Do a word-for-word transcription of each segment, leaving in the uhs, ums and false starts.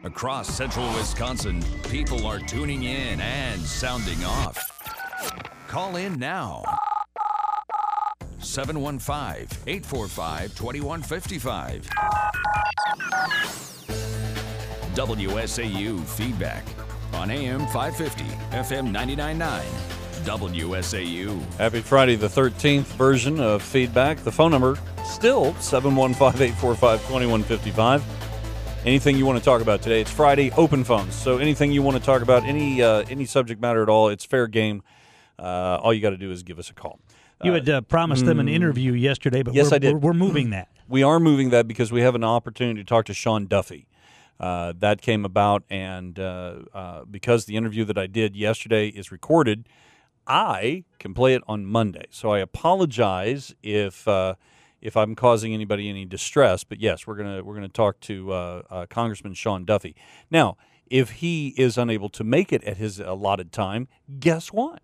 Across central Wisconsin, people are tuning in and sounding off. Call in now. seven one five, eight four five, two one five five. W S A U Feedback on A M five fifty, F M ninety-nine point nine. W S A U. Happy Friday the thirteenth version of Feedback. The phone number still seven one five, eight four five, two one five five. Anything you want to talk about today, it's Friday, open phones. So anything you want to talk about, any uh, any subject matter at all, it's fair game. Uh, all you got to do is give us a call. You had uh, promised uh, them an interview yesterday, but yes, we're, I did. We're, we're moving that. We are moving that because we have an opportunity to talk to Sean Duffy. Uh, that came about, and uh, uh, because the interview that I did yesterday is recorded, I can play it on Monday. So I apologize if uh, if I'm causing anybody any distress. But yes, we're gonna we're gonna talk to uh, uh, Congressman Sean Duffy. Now, if he is unable to make it at his allotted time, guess what?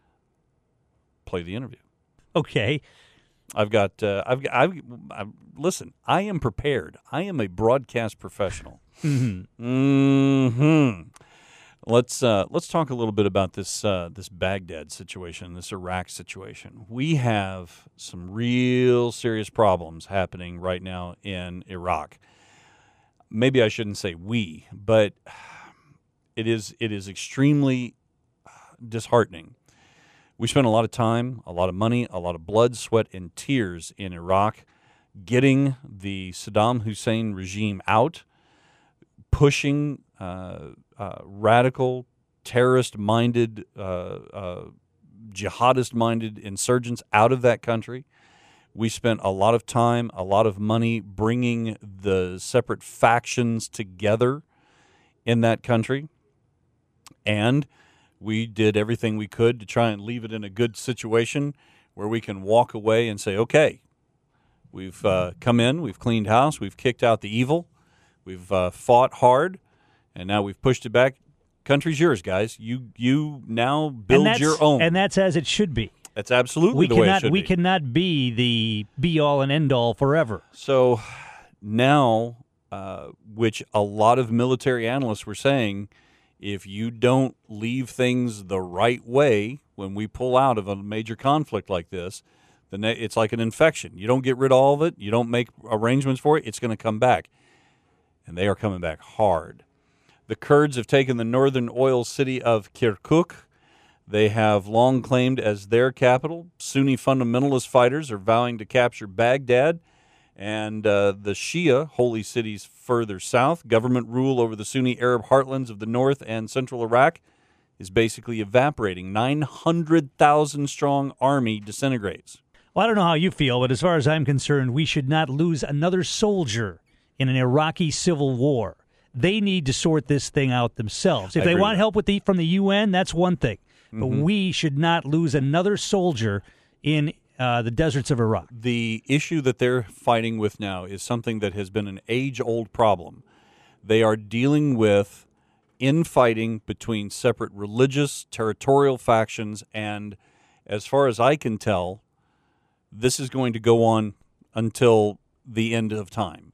Play the interview. Okay. I've got. Uh, I've, got I've, I've. Listen. I am prepared. I am a broadcast professional. Mm-hmm. Mm-hmm. Let's uh, let's talk a little bit about this uh, this Baghdad situation, this Iraq situation. We have some real serious problems happening right now in Iraq. Maybe I shouldn't say we, but it is it is extremely disheartening. We spent a lot of time, a lot of money, a lot of blood, sweat, and tears in Iraq getting the Saddam Hussein regime out, pushing uh, uh, radical, terrorist-minded, uh, uh, jihadist-minded insurgents out of that country. We spent a lot of time, a lot of money bringing the separate factions together in that country, and we did everything we could to try and leave it in a good situation where we can walk away and say, okay, we've uh, come in, we've cleaned house, we've kicked out the evil, we've uh, fought hard, and now we've pushed it back. Country's yours, guys. You you now build your own. And that's as it should be. That's absolutely we the cannot, way it should we be. We cannot be the be-all and end-all forever. So now, uh, which a lot of military analysts were saying, if you don't leave things the right way when we pull out of a major conflict like this, then it's like an infection. You don't get rid of all of it, you don't make arrangements for it, it's going to come back. And they are coming back hard. The Kurds have taken the northern oil city of Kirkuk. They have long claimed as their capital. Sunni fundamentalist fighters are vowing to capture Baghdad. And uh, the Shia holy cities further south. Government rule over the Sunni Arab heartlands of the north and central Iraq is basically evaporating. nine hundred thousand strong army disintegrates. Well, I don't know how you feel, but as far as I'm concerned, we should not lose another soldier in an Iraqi civil war. They need to sort this thing out themselves. If I they agree want with help with the from the U N, that's one thing. But Mm-hmm. we should not lose another soldier in uh, the deserts of Iraq. The issue that they're fighting with now is something that has been an age-old problem. They are dealing with infighting between separate religious, territorial factions, and as far as I can tell, this is going to go on until the end of time.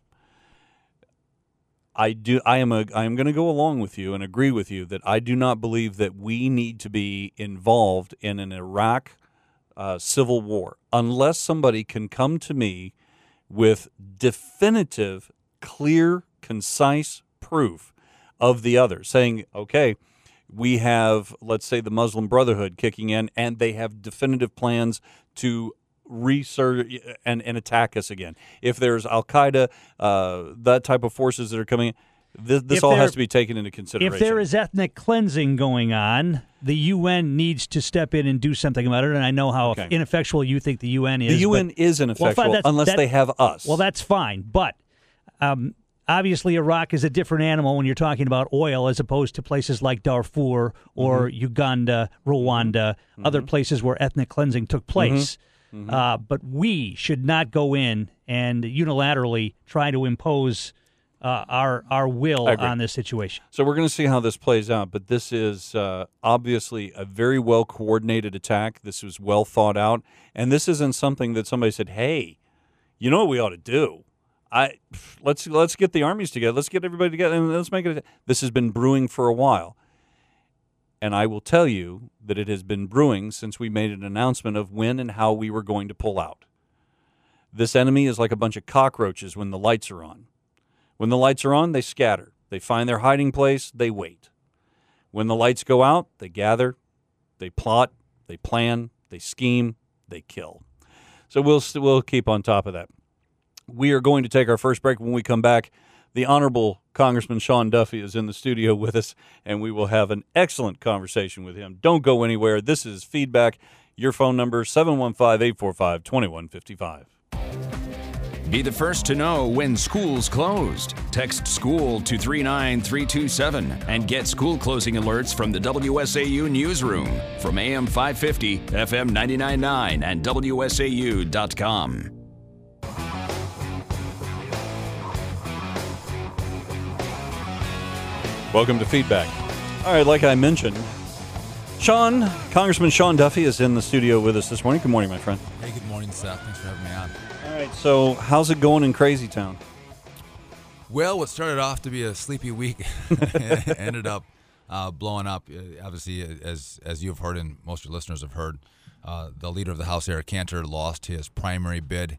I do. I am a. I am going to go along with you and agree with you that I do not believe that we need to be involved in an Iraq uh, civil war unless somebody can come to me with definitive, clear, concise proof of the other, saying, "Okay, we have, let's say, the Muslim Brotherhood kicking in, and they have definitive plans to resurge and, and attack us again. If there's Al-Qaeda, uh, that type of forces that are coming in, this, this all has to be taken into consideration. If there is ethnic cleansing going on, the U N needs to step in and do something about it, and I know how Okay. ineffectual you think the U N is. The U N but, is ineffectual well, fine, unless that, they have us. Well, that's fine, but um, obviously Iraq is a different animal when you're talking about oil as opposed to places like Darfur or mm-hmm. Uganda, Rwanda, mm-hmm. other places where ethnic cleansing took place. Mm-hmm. Mm-hmm. Uh, but we should not go in and unilaterally try to impose uh, our our will on this situation. So we're going to see how this plays out, but this is uh, obviously a very well-coordinated attack. This was well thought out, and this isn't something that somebody said, hey, you know what we ought to do? I let's let's get the armies together. Let's get everybody together and let's make it. This has been brewing for a while, and I will tell you that it has been brewing since we made an announcement of when and how we were going to pull out. This enemy is like a bunch of cockroaches when the lights are on. When the lights are on, they scatter. They find their hiding place. They wait. When the lights go out, they gather, they plot, they plan, they scheme, they kill. So we'll we'll keep on top of that. We are going to take our first break. When we come back, the Honorable Congressman Sean Duffy is in the studio with us, and we will have an excellent conversation with him. Don't go anywhere. This is Feedback. Your phone number, seven one five, eight four five, two one five five. Be the first to know when school's closed. Text SCHOOL to three nine three two seven and get school closing alerts from the W S A U Newsroom from A M five fifty, F M ninety-nine point nine, and W S A U dot com. Welcome to Feedback. All right, like I mentioned, Sean, Congressman Sean Duffy is in the studio with us this morning. Good morning, my friend. Hey, good morning, Seth. Thanks for having me on. All right, so how's it going in Crazy Town? Well, what started off to be a sleepy week ended up uh, blowing up. Uh, obviously, as as you've heard and most of your listeners have heard, uh, the leader of the House, Eric Cantor, lost his primary bid,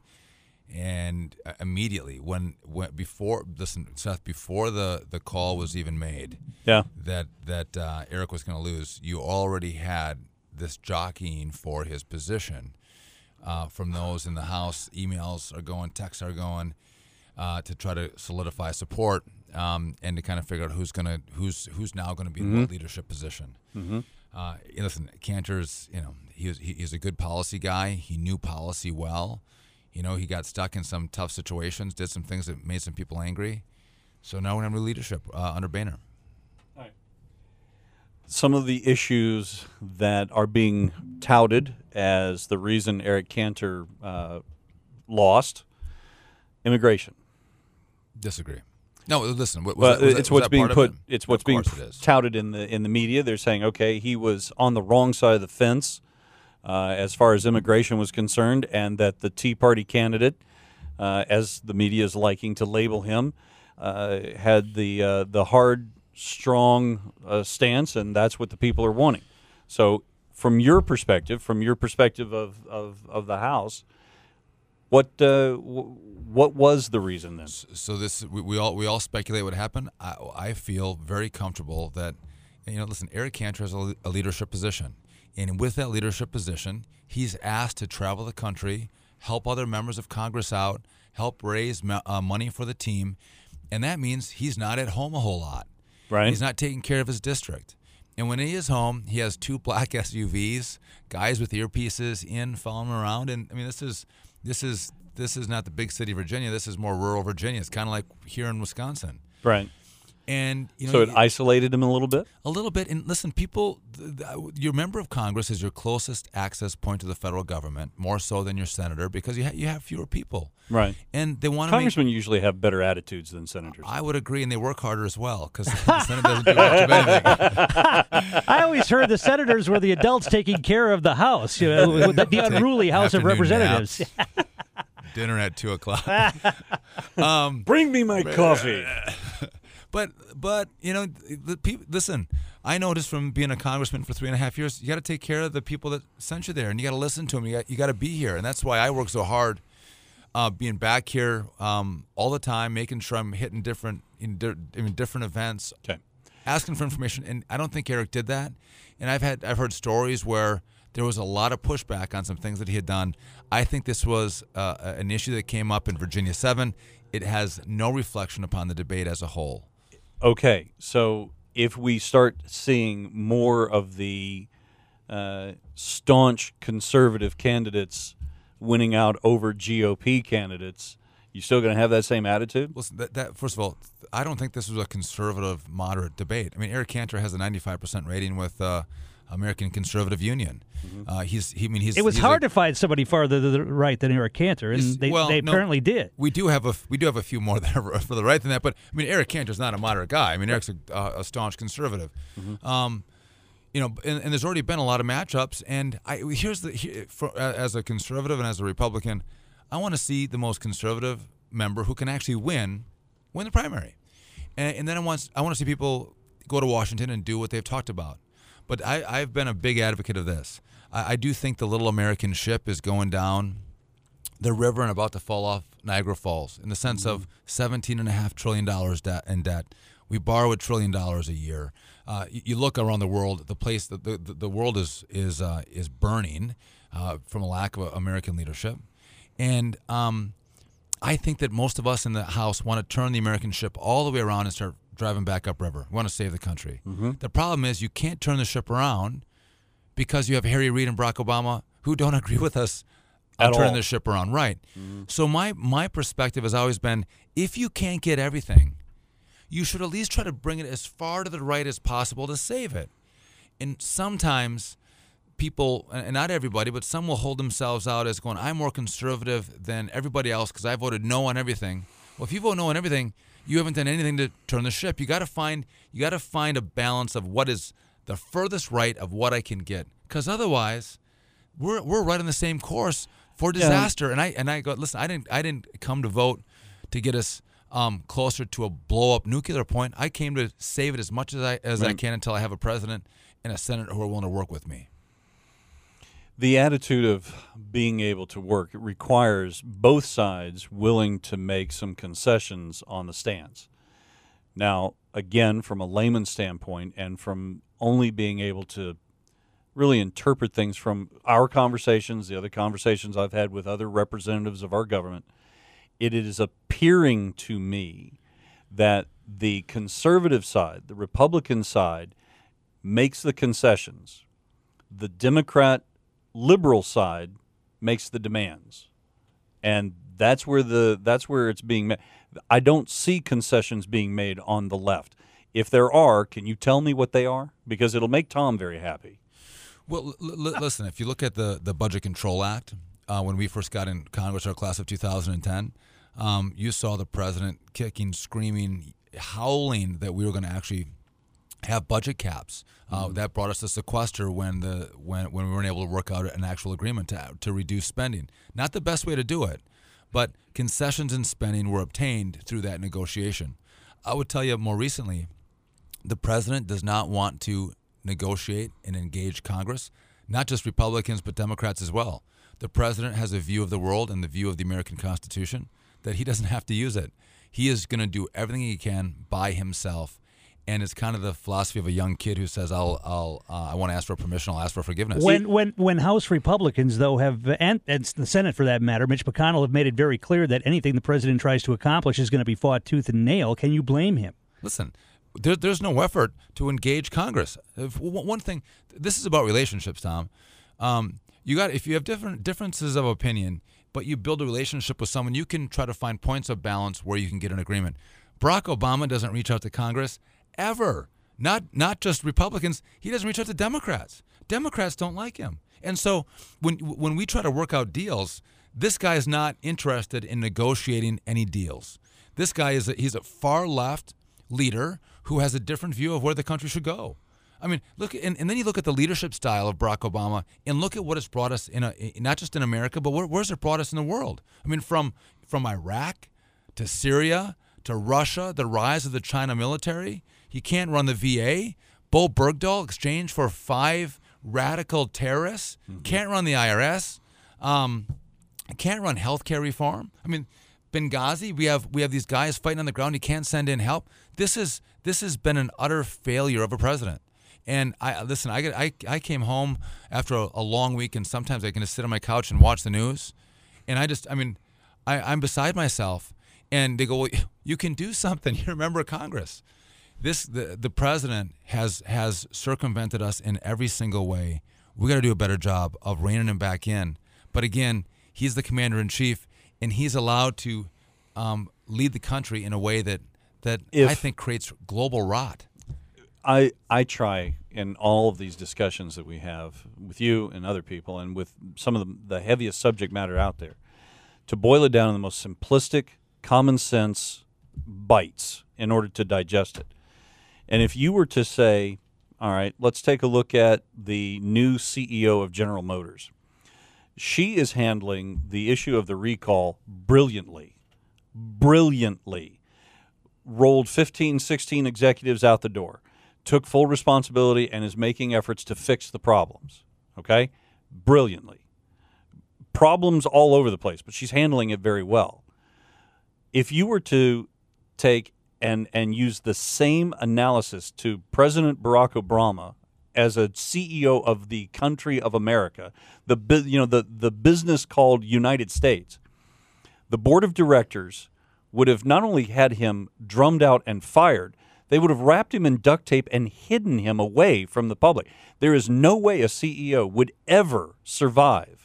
and immediately when, when before listen, Seth, before the, the call was even made, yeah, that that uh, Eric was going to lose, you already had this jockeying for his position. Uh, from those in the House, emails are going, texts are going, uh, to try to solidify support, um, and to kind of figure out who's gonna who's who's now going to be mm-hmm. in what leadership position. Mm-hmm. Uh, listen, Cantor's, you know, he was he, he's a good policy guy. He knew policy well. You know, he got stuck in some tough situations, did some things that made some people angry. So now we're under leadership uh, under Boehner. All right. Some of the issues that are being touted as the reason Eric Cantor uh, lost, immigration. Disagree. No, listen. Was well, that, was it's that, what's being put. it? It's what's of being it touted in the in the media. They're saying, okay, he was on the wrong side of the fence uh, as far as immigration was concerned, and that the Tea Party candidate, uh, as the media is liking to label him, uh, had the uh, the hard, strong uh, stance, and that's what the people are wanting. So, from your perspective, from your perspective of of, of the House, what uh, w- what was the reason then? So this we, we all we all speculate what happened. I, I feel very comfortable that, you know, listen, Eric Cantor has a, a leadership position, and with that leadership position, he's asked to travel the country, help other members of Congress out, help raise uh, money for the team, and that means he's not at home a whole lot. Right. He's not taking care of his district. And when he is home, he has two black S U Vs, guys with earpieces in, following him around. And I mean, this is this is this is not the big city of Virginia. This is more rural Virginia. It's kind of like here in Wisconsin. Right. And you know, so it isolated him a little bit. A little bit. And listen, people, th- th- your member of Congress is your closest access point to the federal government, more so than your senator, because you ha- you have fewer people. Right. And they want to. Congressmen make, usually have better attitudes than senators. I would agree, and they work harder as well, because the Senate doesn't do much of anything. I always heard the senators were the adults taking care of the House, you know, the, the unruly House of Representatives. Dinner at two o'clock. um, Bring me my coffee. But but you know, the people. Listen, I noticed from being a congressman for three and a half years, you got to take care of the people that sent you there, and you got to listen to them. You got you got to be here, and that's why I work so hard, uh, being back here um, all the time, making sure I'm hitting different in, di- in different events, okay, asking for information. And I don't think Eric did that. And I've had I've heard stories where there was a lot of pushback on some things that he had done. I think this was uh, an issue that came up in Virginia seven. It has no reflection upon the debate as a whole. Okay, so if we start seeing more of the uh, staunch conservative candidates winning out over G O P candidates, you still going to have that same attitude? Listen, that, that first of all, I don't think this was a conservative moderate debate. I mean, Eric Cantor has a ninety-five percent rating with uh, American Conservative Union. Mm-hmm. Uh, he's, he, I mean, he's. It was he's hard a, to find somebody farther to the right than Eric Cantor, and they, well, they no, apparently did. We do have a we do have a few more that are for the right than that, but I mean, Eric Cantor's not a moderate guy. I mean, Eric's a, uh, a staunch conservative. Mm-hmm. Um, you know, and, and there's already been a lot of matchups. And I here's the here, for, uh, as a conservative and as a Republican, I want to see the most conservative member who can actually win win the primary. And, and then I want I want to see people go to Washington and do what they've talked about. But I, I've been a big advocate of this. I, I do think the little American ship is going down the river and about to fall off Niagara Falls in the sense mm-hmm. of seventeen point five trillion dollars debt in debt. We borrow a trillion dollars a year. Uh, you, you look around the world, the place the the, the world is is uh, is burning uh, from a lack of American leadership, and um, I think that most of us in the House want to turn the American ship all the way around and start driving back upriver. We want to save the country. Mm-hmm. The problem is you can't turn the ship around because you have Harry Reid and Barack Obama who don't agree with us on At turning all. the ship around. Right. Mm-hmm. So my my perspective has always been, if you can't get everything, you should at least try to bring it as far to the right as possible to save it. And sometimes people, and not everybody, but some will hold themselves out as going, I'm more conservative than everybody else because I voted no on everything. Well, if you vote no on everything, you haven't done anything to turn the ship. You got to find you got to find a balance of what is the furthest right of what I can get, because otherwise, we're we're right on the same course for disaster. Yeah. And I and I go, listen, I didn't I didn't come to vote to get us um, closer to a blow up nuclear point. I came to save it as much as I as right. I can until I have a president and a Senate who are willing to work with me. The attitude of being able to work requires both sides willing to make some concessions on the stance. Now, again, from a layman's standpoint and from only being able to really interpret things from our conversations, the other conversations I've had with other representatives of our government, it is appearing to me that the conservative side, the Republican side, makes the concessions. The Democrat liberal side makes the demands, and that's where the that's where it's being made. I don't see concessions being made on the left. If there are, can you tell me what they are? Because it'll make Tom very happy. Well, l- l- listen, if you look at the, the Budget Control Act, uh, when we first got in Congress, our class of two thousand ten, um, you saw the president kicking, screaming, howling that we were going to actually have budget caps. Uh, mm-hmm. That brought us to sequester when the when when we weren't able to work out an actual agreement to to reduce spending. Not the best way to do it, but concessions in spending were obtained through that negotiation. I would tell you more recently, the president does not want to negotiate and engage Congress, not just Republicans but Democrats as well. The president has a view of the world and the view of the American Constitution that he doesn't have to use it. He is going to do everything he can by himself. And it's kind of the philosophy of a young kid who says, "I'll, I'll, uh, I want to ask for permission. I'll ask for forgiveness." When, when, when House Republicans, though, have and, and the Senate, for that matter, Mitch McConnell, have made it very clear that anything the president tries to accomplish is going to be fought tooth and nail. Can you blame him? Listen, there, there's no effort to engage Congress. If, one thing, this is about relationships, Tom. Um, you got if you have different differences of opinion, but you build a relationship with someone, you can try to find points of balance where you can get an agreement. Barack Obama doesn't reach out to Congress. Ever. Not not just Republicans. He doesn't reach out to Democrats. Democrats don't like him. And so when when we try to work out deals, this guy is not interested in negotiating any deals. This guy is a, he's a far left leader who has a different view of where the country should go. I mean, look, and, and then you look at the leadership style of Barack Obama, and look at what it's brought us in, a, not just in America, but where, where's it brought us in the world? I mean, from from Iraq to Syria to Russia, the rise of the China military. He can't run the V A. Bo Bergdahl exchanged for five radical terrorists. Mm-hmm. Can't run the I R S. Um, can't run healthcare reform. I mean, Benghazi. We have we have these guys fighting on the ground. He can't send in help. This is this has been an utter failure of a president. And I listen. I get, I I came home after a, a long week, and sometimes I can just sit on my couch and watch the news, and I just I mean, I, I'm beside myself. And they go, well, you can do something. You're a member of Congress. This the, the president has has circumvented us in every single way. We got to do a better job of reining him back in. But again, he's the commander in chief, and he's allowed to um, lead the country in a way that that if I think creates global rot. I I try in all of these discussions that we have with you and other people, and with some of the, the heaviest subject matter out there, to boil it down in the most simplistic, common sense bites in order to digest it. And if you were to say, all right, let's take a look at the new C E O of General Motors. She is handling the issue of the recall brilliantly. brilliantly rolled fifteen, sixteen executives out the door, took full responsibility, and is making efforts to fix the problems. Okay? Brilliantly. Problems all over the place, but she's handling it very well. If you were to take and and use the same analysis to President Barack Obama as a C E O of the country of America, the you know the the business called United States, the board of directors would have not only had him drummed out and fired, they would have wrapped him in duct tape and hidden him away from the public. There is no way a C E O would ever survive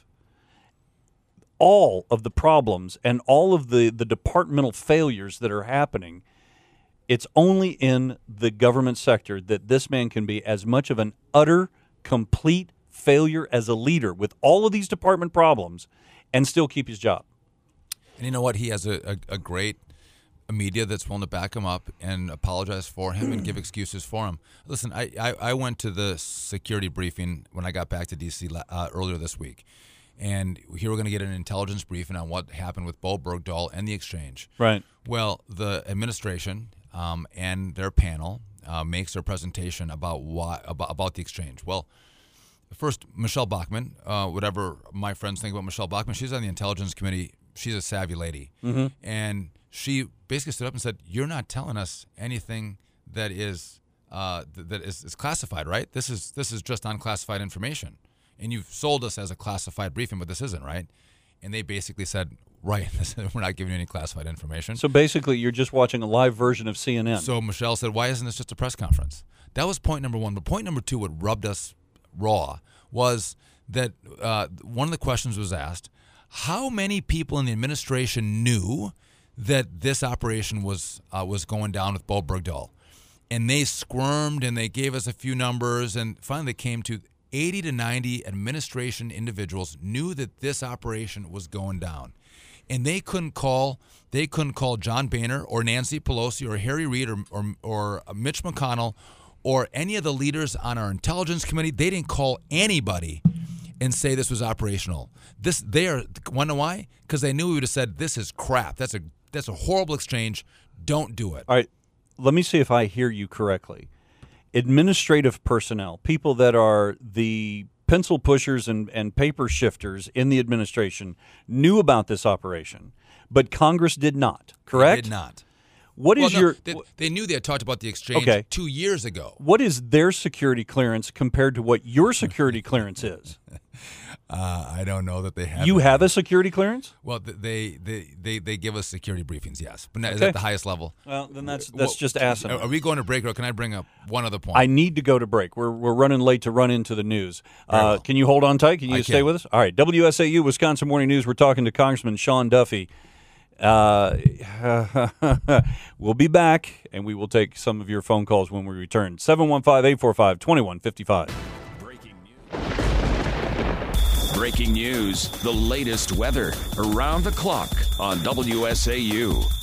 all of the problems and all of the, the departmental failures that are happening. It's only in the government sector that this man can be as much of an utter, complete failure as a leader with all of these department problems and still keep his job. And you know what? He has a, a, a great media that's willing to back him up and apologize for him and give excuses for him. Listen, I, I, I went to the security briefing when I got back to D C uh, earlier this week. And here we're going to get an intelligence briefing on what happened with Bo Bergdahl and the exchange. Right. Well, the administration um, and their panel uh, makes their presentation about why about, about the exchange. Well, first, Michelle Bachmann, uh, whatever my friends think about Michelle Bachmann, she's on the Intelligence Committee. She's a savvy lady. Mm-hmm. And she basically stood up and said, you're not telling us anything that is uh, th- that is, is classified, right? This is this is just unclassified information. And you've sold us as a classified briefing, but this isn't, right? And they basically said, right, we're not giving you any classified information. So basically you're just watching a live version of C N N. So Michelle said, why isn't this just a press conference? That was point number one. But point number two, what rubbed us raw, was that uh, one of the questions was asked, how many people in the administration knew that this operation was uh, was going down with Bo Bergdahl? And they squirmed and they gave us a few numbers, and finally they came to eighty to ninety administration individuals knew that this operation was going down. And they couldn't call they couldn't call John Boehner or Nancy Pelosi or Harry Reid or, or, or Mitch McConnell or any of the leaders on our intelligence committee. They didn't call anybody and say this was operational. This they are want to know why? Because they knew we would have said this is crap. That's a that's a horrible exchange. Don't do it. All right, let me see if I hear you correctly. Administrative personnel, people that are the pencil pushers and, and paper shifters in the administration, knew about this operation, but Congress did not, correct? They did not. What is well, no, your? They, they knew they had talked about the exchange okay. two years ago. What is their security clearance compared to what your security clearance is? Uh, I don't know that they have. You have a security clearance? Well, they they, they, they give us security briefings, yes, but okay. is that the highest level? Well, then that's that's well, just asking. Are we going to break, or can I bring up one other point? I need to go to break. We're we're running late to run into the news. Uh, well. Can you hold on tight? Can you I stay can. with us? All right, W S A U Wisconsin Morning News. We're talking to Congressman Sean Duffy. Uh, we'll be back, and we will take some of your phone calls when we return. seven one five, eight four five, two one five five. Breaking news. Breaking news. The latest weather around the clock on W S A U.